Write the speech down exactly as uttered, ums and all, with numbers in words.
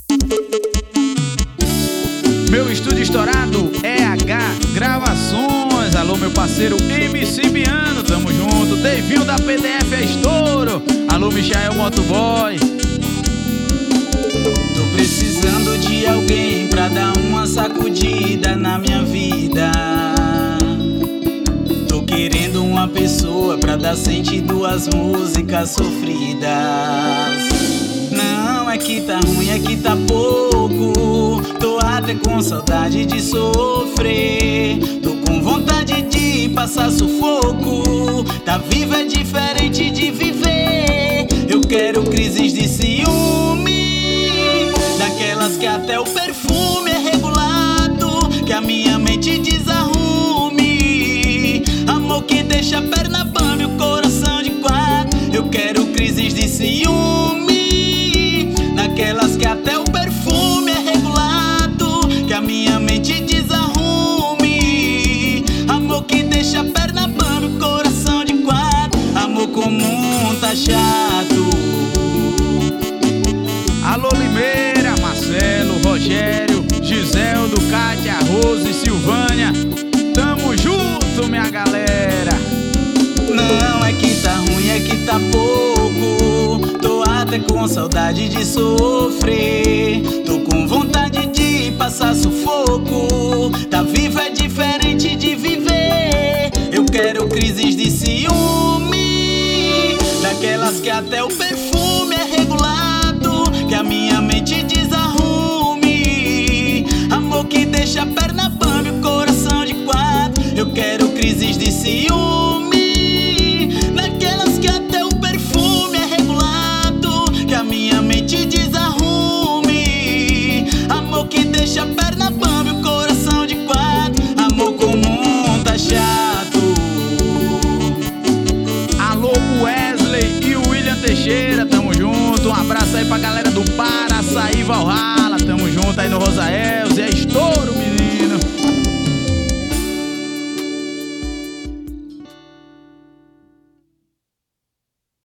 Meu estúdio estourado, E H Gravações. Alô, meu parceiro M C Biano, tamo junto. Devinho da P D F é estouro. Alô, Michael Motoboy. Tô precisando de alguém pra dar uma sacudida na minha vida. Tô querendo uma pessoa pra dar sentido às músicas sofridas. Não é que tá ruim, é que tá pouco. Tô até com saudade de sofrer. Tô com vontade de passar sufoco. Tá vivo é diferente de viver. Eu quero crises de ciúme, daquelas que até o perfume é regulado, que a minha mente desarrume. Amor que deixa a perna bamba e o coração de quatro. Eu quero crises de ciúme, daquelas que até o perfume é regulado, que a minha mente desarrume. Amor que deixa a perna bamba e o coração de quatro. Amor comum tá chato. Alô, Limeira, Marcelo, Rogério, Giseldo, Kátia, Rose, Silvânia. Tamo junto, minha galera. Não é que tá ruim, é que tá pouco. Tô até com saudade de sofrer. Tô com vontade de passar sufoco. Tá vivo é diferente de viver. Eu quero crises de ciúme, daquelas que até o perfume é regulado, que a minha mente desarrume. Amor que deixa a perna bamba e o coração de quatro. Eu quero crises de ciúme, daquelas que até o perfume é regulado, que a minha mente desarrume. Amor que deixa a perna bamba e o coração de quatro. Amor comum tá chato. Alô, Wesley e o William Teixeira, tamo junto. Um abraço aí pra galera do Paraçaí Valhalla, tamo junto aí no Rosael, Zé Estouro.